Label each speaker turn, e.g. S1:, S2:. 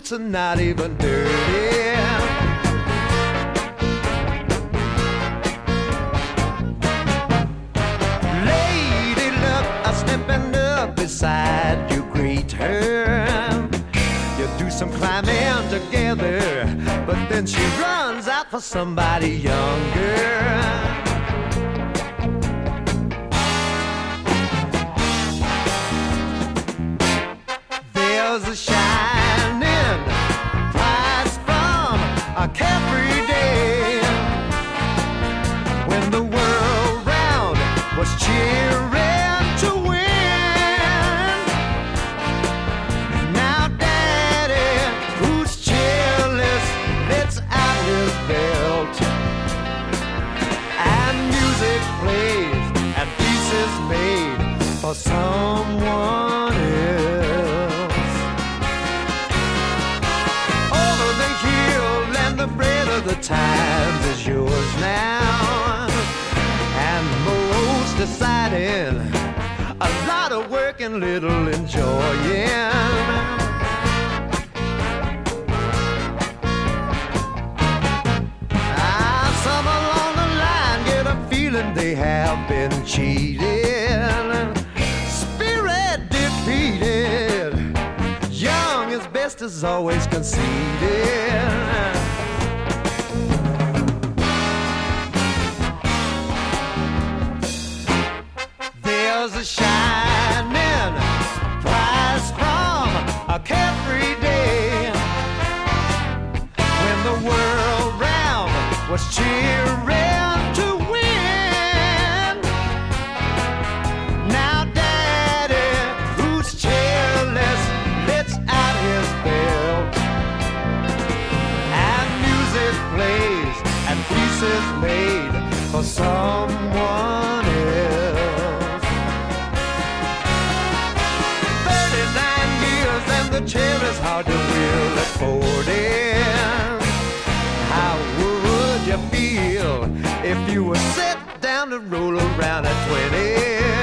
S1: boots are not even dirty. Lady luck, I'm stepping up beside you, greet her. You do some climbing together, but then she runs out for somebody younger. There's a shining prize from a carefree day when the world round was cheering to win. Now Daddy, who's cheerless, lets out his belt, and music plays and peace is made for someone else. The times is yours now, and most deciding, a lot of work and little enjoying. Some along the line get a feeling they have been cheated, spirit defeated, young as best is always conceded. There's a shining prize from a carefree day when the world round was cheering to win. Now Daddy, who's cheerless, lets out his belt, and music plays and peace is made for someone else. The chair is hard to wheel at 40. How would you feel if you were set down to roll around at 20?